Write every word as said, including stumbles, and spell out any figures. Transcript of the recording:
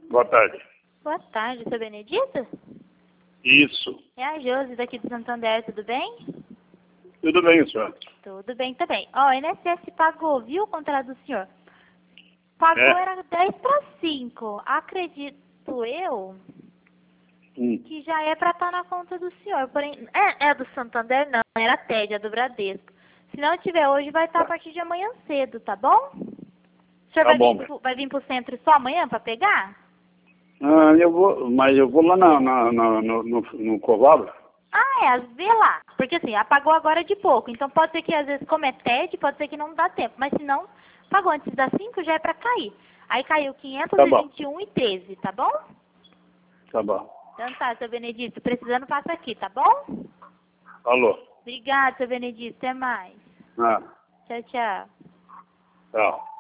Boa tarde. Boa tarde, seu Benedito? Isso. É a Josi daqui do Santander, tudo bem? Tudo bem, senhor? Tudo bem também. Ó, o I N S S pagou, viu o contrato do senhor? Pagou, É. era dez para cinco. Acredito eu Hum. que já é para estar na conta do senhor. Porém, é, é do Santander? Não, era a T E D, é do Bradesco. Se não tiver hoje, vai estar a partir de amanhã cedo, tá bom? O senhor Tá vai, bom. vir, pro- vai vir pro centro só amanhã para pegar? Ah, eu vou, mas eu vou lá na, na, na- no, no, no Covabra. Ah, é, vê lá. Porque assim, apagou agora de pouco. Então pode ser que às vezes, como é T E D, pode ser que não dá tempo. Mas se não, pagou antes das cinco, já é para cair. Aí caiu quinhentos Tá e bom. vinte e um e treze, tá bom? Tá bom. Então tá, seu Benedito. Precisando, passa aqui, tá bom? Alô. Obrigada, seu Benedito. Até mais. Ah, Tchau, tchau. tchau.